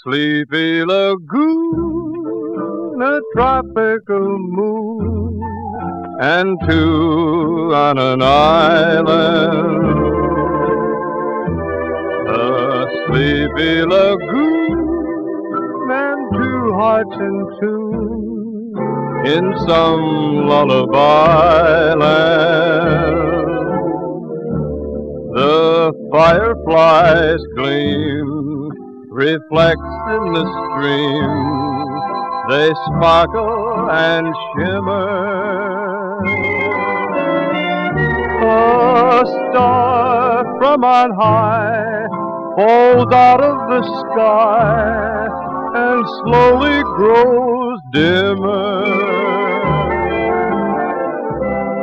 sleepy lagoon, a tropical moon, and two on an island. A sleepy lagoon and two hearts in tune in some lullaby land. The fireflies gleam, reflects in the stream. They sparkle and shimmer. A star from on high falls out of the sky and slowly grows dimmer.